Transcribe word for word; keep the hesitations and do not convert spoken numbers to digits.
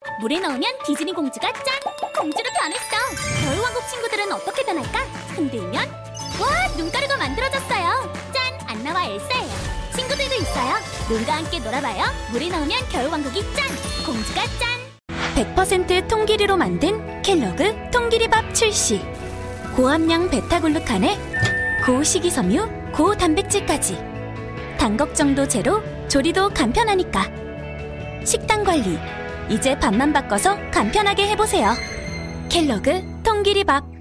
물에 넣으면 디즈니 공주가 짠! 공주로 변했어! 겨울왕국 친구들은 어떻게 변할까? 흔들면 와! 눈가루가 만들어졌어요! 짠! 안나와 엘사예요. 친구들도 있어요. 눈과 함께 놀아봐요. 물에 넣으면 겨울왕국이 짠! 공주가 짠! 백 퍼센트 통기리로 만든 켈러그 통기리밥 출시. 고함량 베타글루칸에 고식이섬유, 고단백질까지. 당 걱정도 제로, 조리도 간편하니까. 식단 관리, 이제 밥만 바꿔서 간편하게 해보세요. 켈러그 통기리밥.